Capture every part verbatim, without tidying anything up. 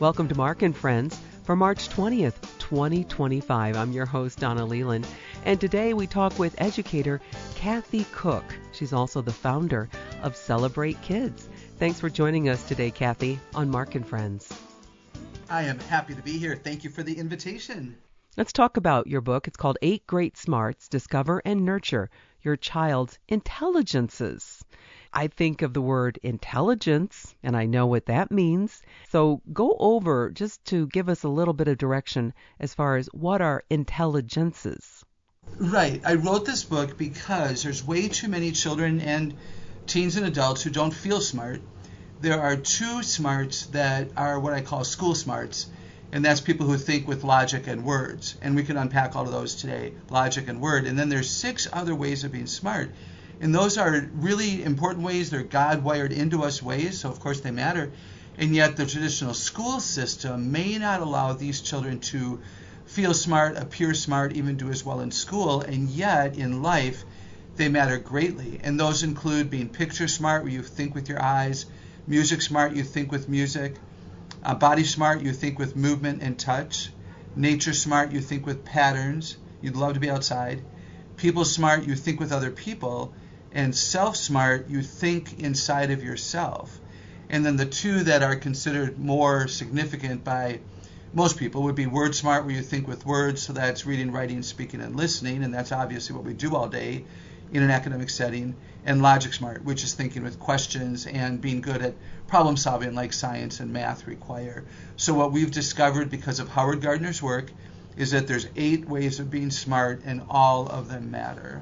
Welcome to Mark and Friends for March twentieth, twenty twenty-five. I'm your host, Donna Leland, and today we talk with educator Kathy Cook. She's also the founder of Celebrate Kids. Thanks for joining us today, Kathy, on Mark and Friends. I am happy to be here. Thank you for the invitation. Let's talk about your book. It's called Eight Great Smarts, Discover and Nurture Your Child's Intelligences. I think of the word intelligence, and I know what that means. So go over just to give us a little bit of direction as far as what are intelligences. Right. I wrote this book because there's way too many children and teens and adults who don't feel smart. There are two smarts that are what I call school smarts, and that's people who think with logic and words. And we can unpack all of those today, logic and word. And then there's six other ways of being smart. And those are really important ways. They're God-wired into us ways, so of course they matter. And yet the traditional school system may not allow these children to feel smart, appear smart, even do as well in school. And yet in life, they matter greatly. And those include being picture smart, where you think with your eyes, music smart, you think with music, uh, body smart, you think with movement and touch, nature smart, you think with patterns, you'd love to be outside, people smart, you think with other people, and self-smart, you think inside of yourself. And then the two that are considered more significant by most people would be word smart, where you think with words, so that's reading, writing, speaking, and listening, and that's obviously what we do all day in an academic setting, and logic smart, which is thinking with questions and being good at problem solving like science and math require. So what we've discovered because of Howard Gardner's work is that there's eight ways of being smart, and all of them matter.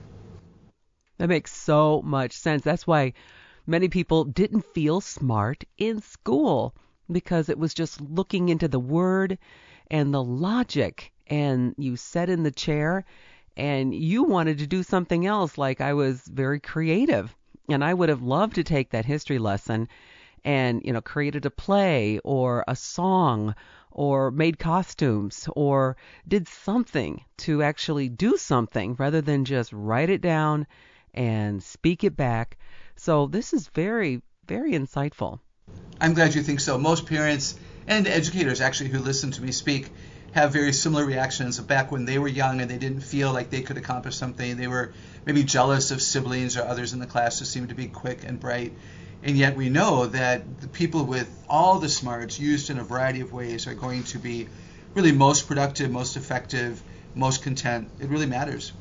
That makes so much sense. That's why many people didn't feel smart in school, because it was just looking into the word and the logic, and you sat in the chair and you wanted to do something else. Like I was very creative, and I would have loved to take that history lesson and, you know, created a play or a song or made costumes or did something to actually do something rather than just write it down and speak it back. So this is very, very insightful. I'm glad you think so. Most parents and educators actually who listen to me speak have very similar reactions of back when they were young and they didn't feel like they could accomplish something. They were maybe jealous of siblings or others in the class who seemed to be quick and bright. And yet we know that the people with all the smarts used in a variety of ways are going to be really most productive, most effective, most content. It really matters.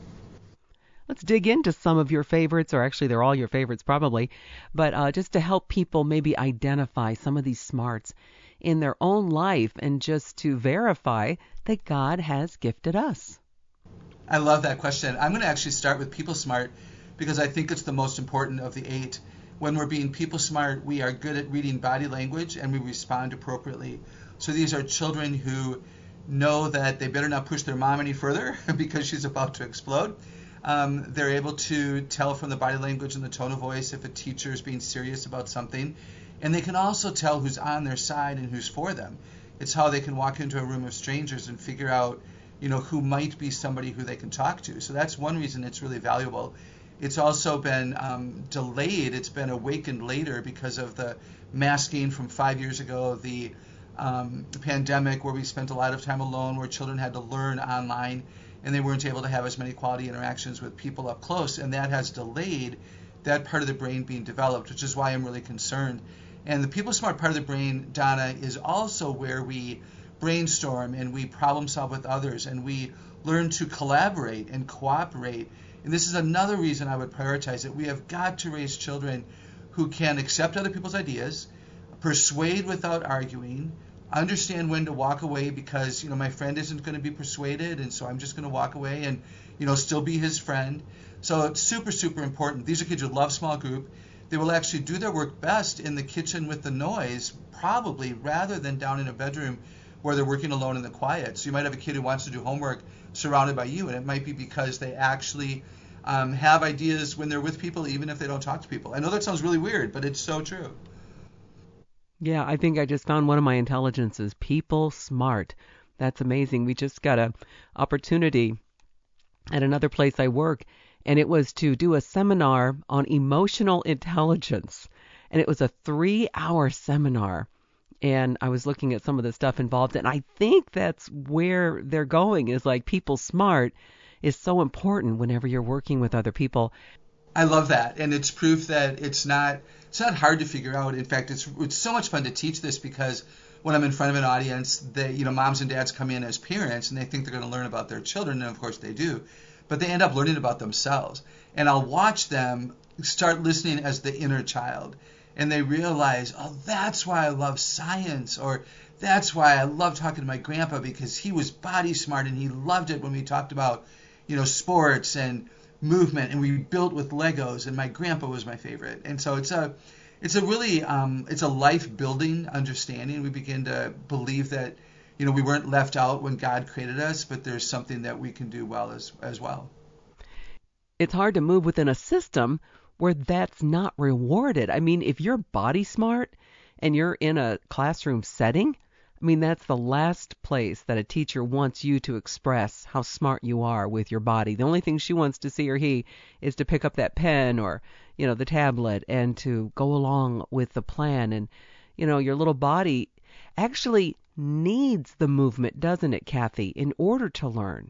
Let's dig into some of your favorites, or actually they're all your favorites probably, but uh, just to help people maybe identify some of these smarts in their own life and just to verify that God has gifted us. I love that question. I'm going to actually start with people smart because I think it's the most important of the eight. When we're being people smart, we are good at reading body language and we respond appropriately. So these are children who know that they better not push their mom any further because she's about to explode. Um, they're able to tell from the body language and the tone of voice if a teacher is being serious about something. And they can also tell who's on their side and who's for them. It's how they can walk into a room of strangers and figure out, you know, who might be somebody who they can talk to. So that's one reason it's really valuable. It's also been um, delayed. It's been awakened later because of the masking from five years ago, the, um, the pandemic where we spent a lot of time alone, where children had to learn online and they weren't able to have as many quality interactions with people up close. And that has delayed that part of the brain being developed, which is why I'm really concerned. And the people smart part of the brain, Donna, is also where we brainstorm and we problem solve with others and we learn to collaborate and cooperate. And this is another reason I would prioritize it. We have got to raise children who can accept other people's ideas, persuade without arguing, understand when to walk away because, you know, my friend isn't going to be persuaded, and so I'm just going to walk away and, you know, still be his friend. So it's super, super important. These are kids who love small group. They will actually do their work best in the kitchen with the noise, probably, rather than down in a bedroom where they're working alone in the quiet. So you might have a kid who wants to do homework surrounded by you, and it might be because they actually um, have ideas when they're with people, even if they don't talk to people. I know that sounds really weird, but it's so true. Yeah, I think I just found one of my intelligences, people smart. That's amazing. We just got an opportunity at another place I work, and it was to do a seminar on emotional intelligence. And it was a three-hour seminar. And I was looking at some of the stuff involved, and I think that's where they're going, is like people smart is so important whenever you're working with other people. I love that, and it's proof that it's not it's not hard to figure out. In fact, it's it's so much fun to teach this, because when I'm in front of an audience, they, you know, moms and dads come in as parents and they think they're going to learn about their children, and of course they do, but they end up learning about themselves. And I'll watch them start listening as the inner child, and they realize, oh, that's why I love science, or that's why I love talking to my grandpa, because he was body smart and he loved it when we talked about, you know, sports and movement, and we built with Legos, and my grandpa was my favorite. And so it's a it's a really um, it's a life building understanding. We begin to believe that, you know, we weren't left out when God created us, but there's something that we can do well as as well. It's hard to move within a system where that's not rewarded. I mean, if you're body smart and you're in a classroom setting, I mean, that's the last place that a teacher wants you to express how smart you are with your body. The only thing she wants to see, or he, is to pick up that pen or, you know, the tablet and to go along with the plan. And, you know, your little body actually needs the movement, doesn't it, Kathy, in order to learn?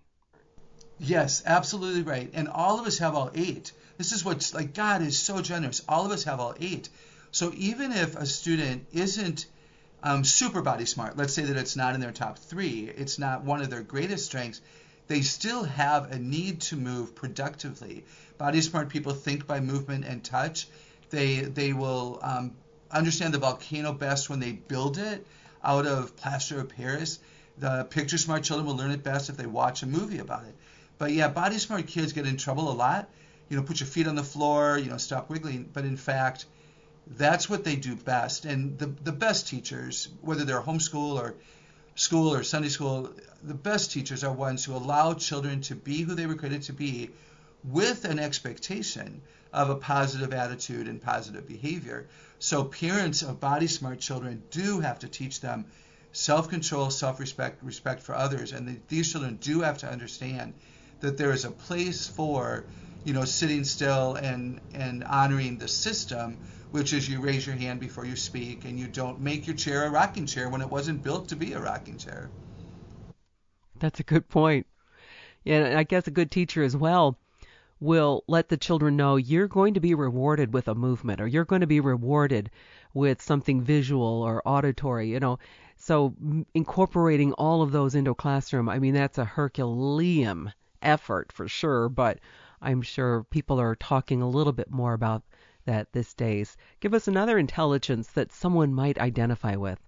Yes, absolutely right. And all of us have all eight. This is what's like, God is so generous. All of us have all eight. So even if a student isn't um, super body smart, let's say that it's not in their top three, it's not one of their greatest strengths, they still have a need to move productively. Body smart people think by movement and touch. They they will um, understand the volcano best when they build it out of plaster of Paris. The picture smart children will learn it best if they watch a movie about it. But yeah, body smart kids get in trouble a lot. You know, put your feet on the floor, you know, stop wiggling. But in fact, that's what they do best. And the the best teachers, whether they're homeschool or school or Sunday school, the best teachers are ones who allow children to be who they were created to be, with an expectation of a positive attitude and positive behavior. So parents of body smart children do have to teach them self-control, self-respect, respect for others. And the, these children do have to understand that there is a place for, you know, sitting still and, and honoring the system, which is you raise your hand before you speak, and you don't make your chair a rocking chair when it wasn't built to be a rocking chair. That's a good point. Yeah, and I guess a good teacher as well will let the children know you're going to be rewarded with a movement, or you're going to be rewarded with something visual or auditory, you know. So incorporating all of those into a classroom, I mean, that's a Herculean effort for sure, but I'm sure people are talking a little bit more about that these days. Give us another intelligence that someone might identify with.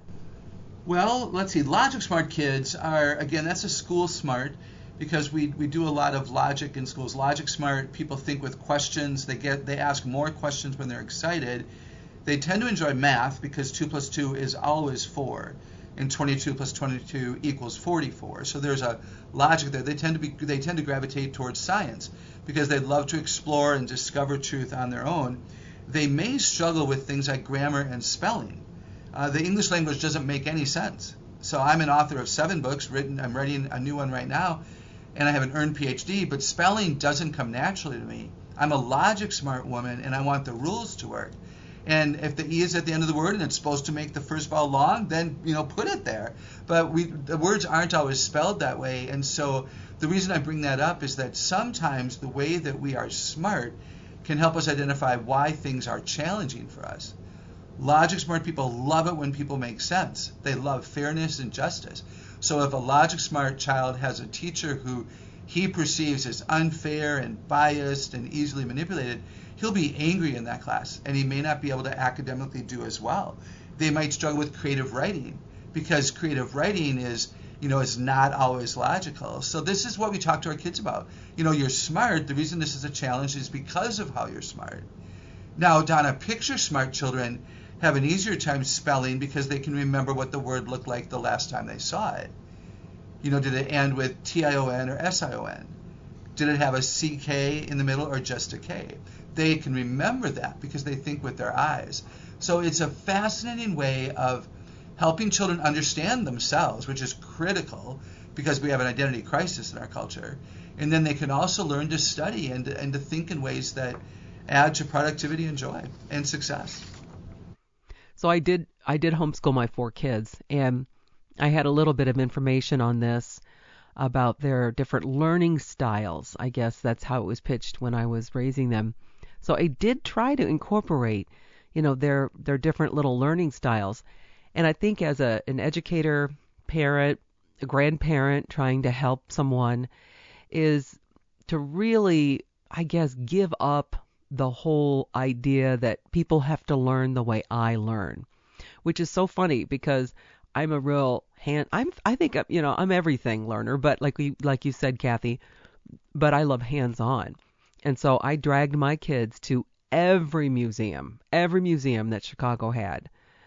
Well, let's see. Logic smart kids are, again, that's a school smart, because we, we do a lot of logic in schools. Logic smart people think with questions. They get they ask more questions when they're excited. They tend to enjoy math because two plus two is always four, and twenty-two plus twenty-two equals forty-four. So there's a logic there. They tend to be they tend to gravitate towards science because they love to explore and discover truth on their own. They may struggle with things like grammar and spelling. Uh, the English language doesn't make any sense. So I'm an author of seven books written. I'm writing a new one right now, and I have an earned P H D, but spelling doesn't come naturally to me. I'm a logic smart woman, and I want the rules to work. And if the E is at the end of the word and it's supposed to make the first vowel long, then, you know, put it there. But we the words aren't always spelled that way. And so the reason I bring that up is that sometimes the way that we are smart can help us identify why things are challenging for us. Logic smart people love it when people make sense. They love fairness and justice. So if a logic smart child has a teacher who he perceives as unfair and biased and easily manipulated, he'll be angry in that class, and he may not be able to academically do as well. They might struggle with creative writing because creative writing is, you know, is not always logical. So this is what we talk to our kids about. You know, you're smart. The reason this is a challenge is because of how you're smart. Now, Donna, picture smart children have an easier time spelling because they can remember what the word looked like the last time they saw it. You know, did it end with T I O N or S I O N? Did it have a C K in the middle or just a K? They can remember that because they think with their eyes. So it's a fascinating way of helping children understand themselves, which is critical because we have an identity crisis in our culture. And then they can also learn to study and, and to think in ways that add to productivity and joy and success. So I did I did homeschool my four kids, and I had a little bit of information on this about their different learning styles. I guess that's how it was pitched when I was raising them. So I did try to incorporate, you know, their their different little learning styles. And I think as a an educator, parent, a grandparent trying to help someone is to really, I guess, give up the whole idea that people have to learn the way I learn, which is so funny because I'm a real hand. I'm. I think you know I'm everything learner, but like we like you said, Kathy, but I love hands-on, and so I dragged my kids to every museum, every museum that Chicago had,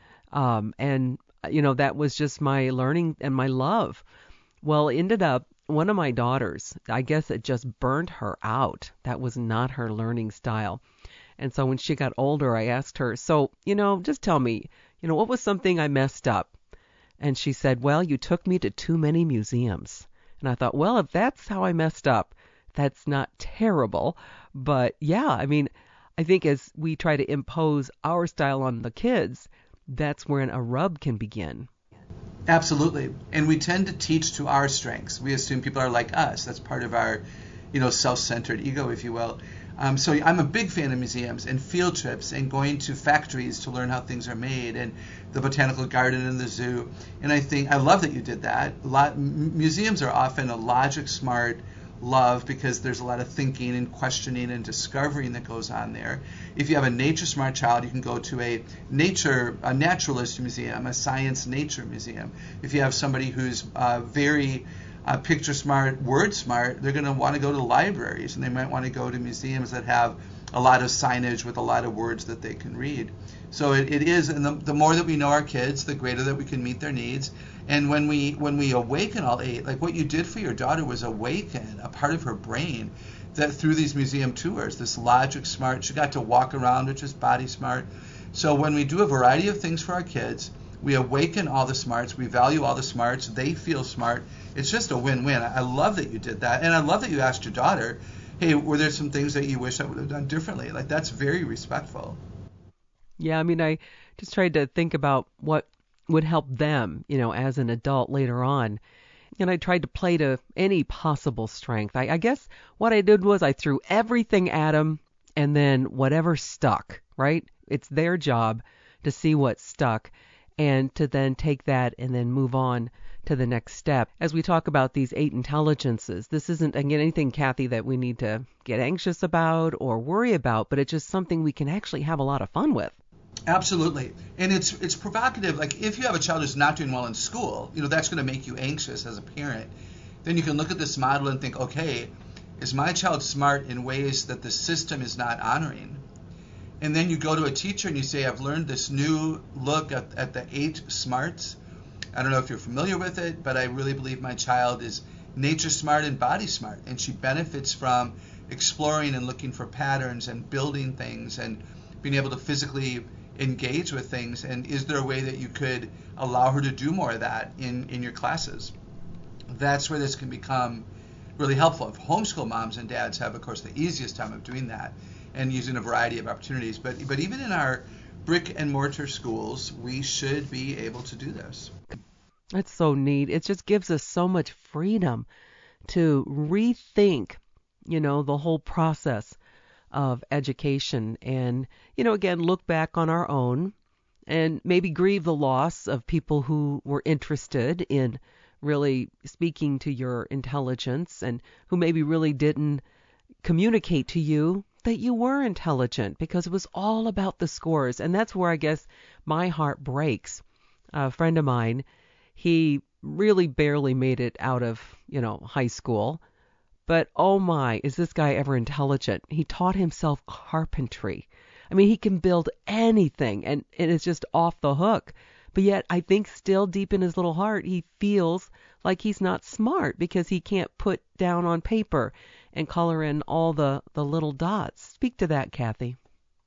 um, and you know that was just my learning and my love. Well, it ended up one of my daughters, I guess it just burned her out. That was not her learning style. And so when she got older, I asked her, so, you know, just tell me, you know, what was something I messed up? And she said, well, you took me to too many museums. And I thought, well, if that's how I messed up, that's not terrible. But yeah, I mean, I think as we try to impose our style on the kids, that's when a rub can begin. Absolutely. And we tend to teach to our strengths. We assume people are like us. That's part of our, you know, self-centered ego, if you will. Um, so I'm a big fan of museums and field trips and going to factories to learn how things are made and the botanical garden and the zoo. And I think I love that you did that. A lot, m- museums are often a logic smart love because there's a lot of thinking and questioning and discovering that goes on there. If you have a nature smart child, you can go to a nature, a naturalist museum, a science nature museum. If you have somebody who's uh, very uh, picture smart, word smart, they're going to want to go to libraries, and they might want to go to museums that have a lot of signage with a lot of words that they can read. So it, it is, and the, the more that we know our kids, the greater that we can meet their needs. And when we when we awaken all eight, like what you did for your daughter was awaken a part of her brain that through these museum tours, this logic smart, she got to walk around, which is body smart. So when we do a variety of things for our kids, we awaken all the smarts, we value all the smarts, they feel smart. It's just a win-win. I love that you did that. And I love that you asked your daughter, hey, were there some things that you wish I would have done differently? Like, that's very respectful. Yeah, I mean, I just tried to think about what would help them, you know, as an adult later on. And I tried to play to any possible strength. I, I guess what I did was I threw everything at them and then whatever stuck, right? It's their job to see what stuck and to then take that and then move on to the next step. As we talk about these eight intelligences, this isn't, again, anything, Kathy, that we need to get anxious about or worry about, but it's just something we can actually have a lot of fun with. Absolutely. And it's it's provocative. Like if you have a child who's not doing well in school, you know, that's going to make you anxious as a parent. Then you can look at this model and think, okay, is my child smart in ways that the system is not honoring? And then you go to a teacher and you say, I've learned this new look at, at the eight smarts. I don't know if you're familiar with it, but I really believe my child is nature smart and body smart. And she benefits from exploring and looking for patterns and building things and being able to physically engage with things. And is there a way that you could allow her to do more of that in, in your classes? That's where this can become really helpful. If homeschool moms and dads have, of course, the easiest time of doing that and using a variety of opportunities. But but even in our brick and mortar schools, we should be able to do this. That's so neat. It just gives us so much freedom to rethink, you know, the whole process of education and, you know, again, look back on our own and maybe grieve the loss of people who were interested in really speaking to your intelligence and who maybe really didn't communicate to you that you were intelligent because it was all about the scores. And that's where I guess my heart breaks. A friend of mine, he really barely made it out of, you know, high school. But oh my, is this guy ever intelligent? He taught himself carpentry. I mean, he can build anything, and, and it's just off the hook. But yet, I think still deep in his little heart, he feels like he's not smart because he can't put down on paper and color in all the, the little dots. Speak to that, Kathy.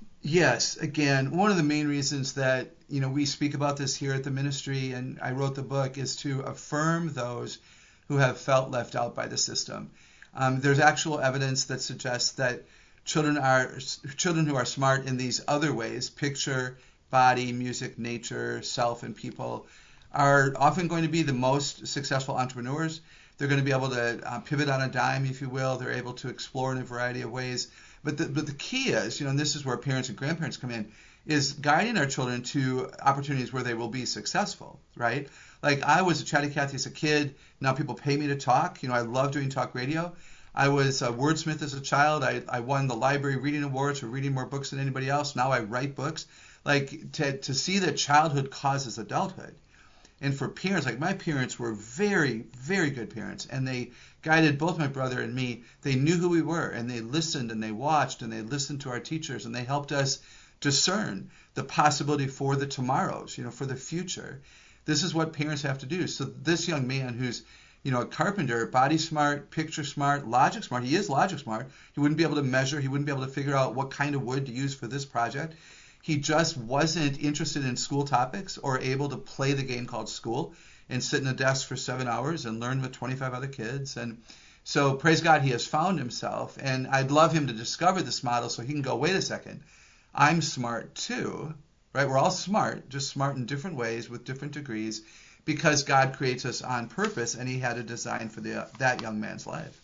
Yes, again, one of the main reasons that, you know, we speak about this here at the ministry, and I wrote the book, is to affirm those who have felt left out by the system. Um, there's actual evidence that suggests that children are children who are smart in these other ways, picture, body, music, nature, self, and people, are often going to be the most successful entrepreneurs. They're going to be able to uh, pivot on a dime, if you will. They're able to explore in a variety of ways. But the, but the key is, you know, and this is where parents and grandparents come in, is guiding our children to opportunities where they will be successful, right? Like I was a chatty Cathy as a kid. Now people pay me to talk. You know, I love doing talk radio. I was a wordsmith as a child. I, I won the library reading awards for reading more books than anybody else. Now I write books. Like to, to see that childhood causes adulthood. And for parents, like my parents were very, very good parents, and they guided both my brother and me. They knew who we were, and they listened, and they watched, and they listened to our teachers, and they helped us discern the possibility for the tomorrows, you know, for the future. This is what parents have to do. So this young man who's, you know, a carpenter, body smart, picture smart, logic smart, he is logic smart. He wouldn't be able to measure, he wouldn't be able to figure out what kind of wood to use for this project. He just wasn't interested in school topics or able to play the game called school and sit in a desk for seven hours and learn with twenty-five other kids. And so praise God, he has found himself. And I'd love him to discover this model so he can go, wait a second, I'm smart too, right? We're all smart, just smart in different ways with different degrees because God creates us on purpose and he had a design for the, that young man's life.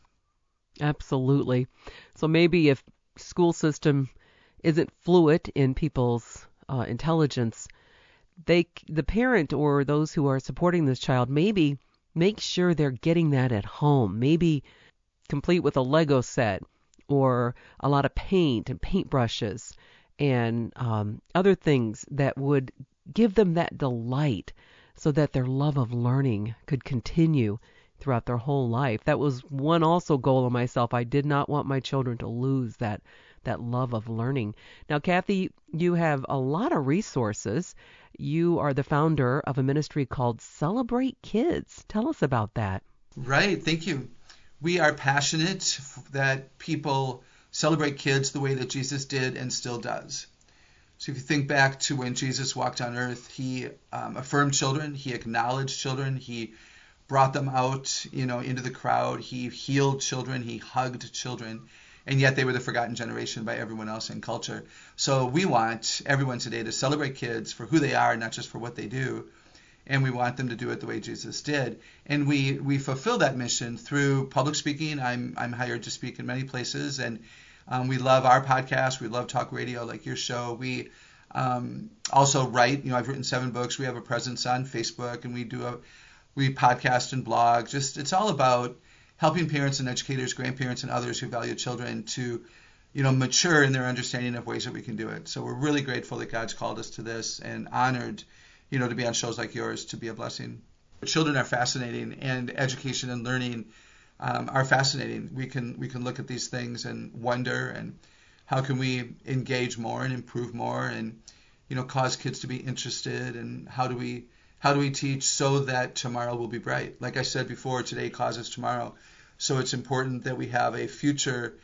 Absolutely. So maybe if school system isn't fluid in people's uh, intelligence, they, the parent or those who are supporting this child, maybe make sure they're getting that at home. Maybe complete with a Lego set or a lot of paint and paintbrushes and um, other things that would give them that delight so that their love of learning could continue throughout their whole life. That was one also goal of myself. I did not want my children to lose that that love of learning. Now, Cathy, you have a lot of resources. You are the founder of a ministry called Celebrate Kids. Tell us about that. Right. Thank you. We are passionate that people celebrate kids the way that Jesus did and still does. So if you think back to when Jesus walked on earth, he um, affirmed children, he acknowledged children, he brought them out, you know, into the crowd, he healed children, he hugged children. And yet they were the forgotten generation by everyone else in culture. So we want everyone today to celebrate kids for who they are, not just for what they do. And we want them to do it the way Jesus did. And we, we fulfill that mission through public speaking. I'm I'm hired to speak in many places. And um, we love our podcast. We love talk radio like your show. We um, also write. You know, I've written seven books. We have a presence on Facebook. And we do a we podcast and blog. Just it's all about helping parents and educators, grandparents, and others who value children to, you know, mature in their understanding of ways that we can do it. So we're really grateful that God's called us to this and honored, you know, to be on shows like yours, to be a blessing. Children are fascinating, and education and learning um, are fascinating. We can we can look at these things and wonder, and how can we engage more and improve more, and, you know, cause kids to be interested, and how do we how do we teach so that tomorrow will be bright? Like I said before, today causes tomorrow. So it's important that we have a future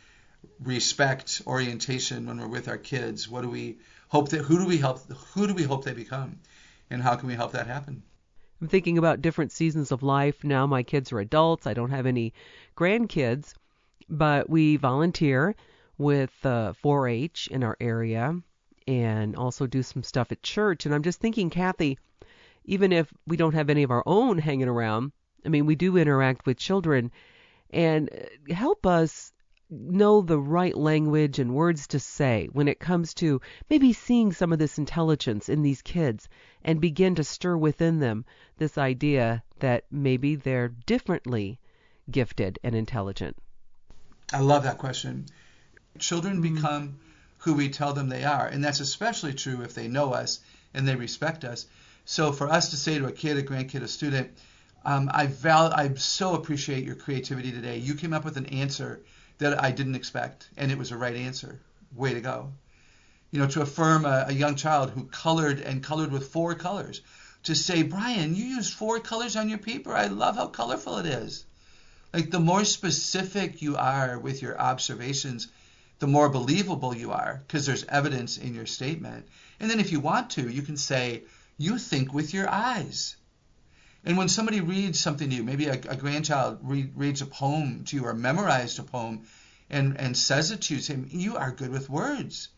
respect orientation when we're with our kids. What do we hope that who do we help who do we hope they become, and how can we help that happen? I'm thinking about different seasons of life. Now my kids are adults. I don't have any grandkids, but we volunteer with uh, four H in our area and also do some stuff at church. And I'm just thinking, Cathy, even if we don't have any of our own hanging around, I mean, we do interact with children and help us know the right language and words to say when it comes to maybe seeing some of this intelligence in these kids and begin to stir within them this idea that maybe they're differently gifted and intelligent. I love that question. Children Mm-hmm. become who we tell them they are, and that's especially true if they know us and they respect us. So for us to say to a kid, a grandkid, a student, um, I val- I so appreciate your creativity today. You came up with an answer that I didn't expect, and it was a right answer. Way to go. You know, to affirm a, a young child who colored and colored with four colors, to say, Brian, you used four colors on your paper. I love how colorful it is. Like, the more specific you are with your observations, the more believable you are, because there's evidence in your statement. And then if you want to, you can say, you think with your eyes. And when somebody reads something to you, maybe a, a grandchild read, reads a poem to you or memorized a poem and, and says it to you, say, you are good with words.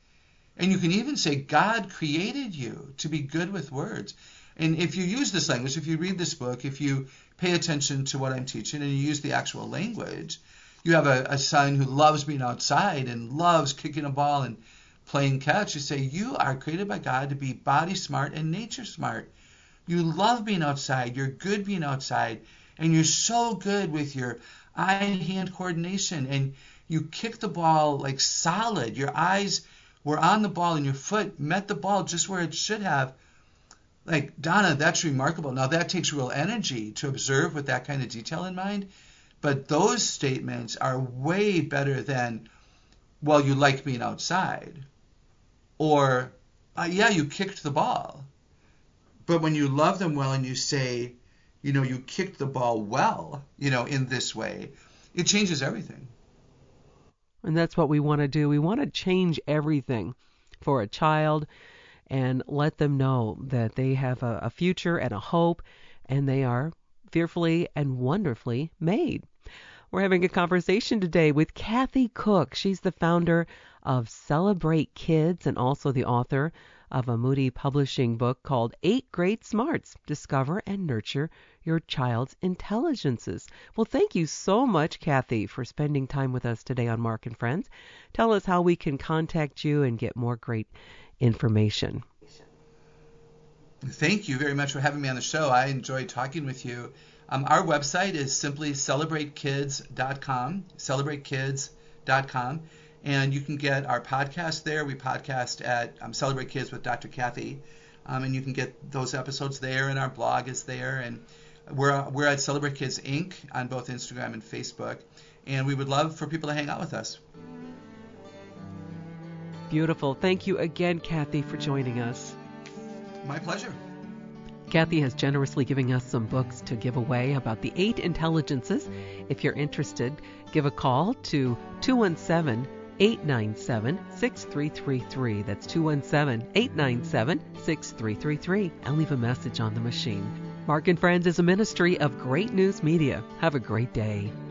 And you can even say God created you to be good with words. And if you use this language, if you read this book, if you pay attention to what I'm teaching and you use the actual language, you have a, a son who loves being outside and loves kicking a ball and playing catch. You say, you are created by God to be body smart and nature smart. You love being outside. You're good being outside. And you're so good with your eye-hand coordination. And you kick the ball like solid. Your eyes were on the ball and your foot met the ball just where it should have. Like, Donna, that's remarkable. Now, that takes real energy to observe with that kind of detail in mind. But those statements are way better than, well, you like being outside. Or, uh, yeah, you kicked the ball. But when you love them well and you say, you know, you kicked the ball well, you know, in this way, it changes everything. And that's what we want to do. We want to change everything for a child and let them know that they have a, a future and a hope, and they are fearfully and wonderfully made. We're having a conversation today with Kathy Cook. She's the founder of Celebrate Kids and also the author of a Moody Publishing book called Eight Great Smarts, Discover and Nurture Your Child's Intelligences. Well, thank you so much, Kathy, for spending time with us today on Mark and Friends. Tell us how we can contact you and get more great information. Thank you very much for having me on the show. I enjoyed talking with you. Um, our website is simply celebrate kids dot com, celebrate kids dot com. And you can get our podcast there. We podcast at um, Celebrate Kids with Doctor Kathy. Um, and you can get those episodes there, and our blog is there. And we're, we're at Celebrate Kids Incorporated on both Instagram and Facebook. And we would love for people to hang out with us. Beautiful. Thank you again, Kathy, for joining us. My pleasure. Kathy has generously given us some books to give away about the eight intelligences. If you're interested, give a call to two one seven, eight nine seven, six three three three. That's two one seven, eight nine seven, six three three three. And leave a message on the machine. Mark and Friends is a ministry of Great News Media. Have a great day.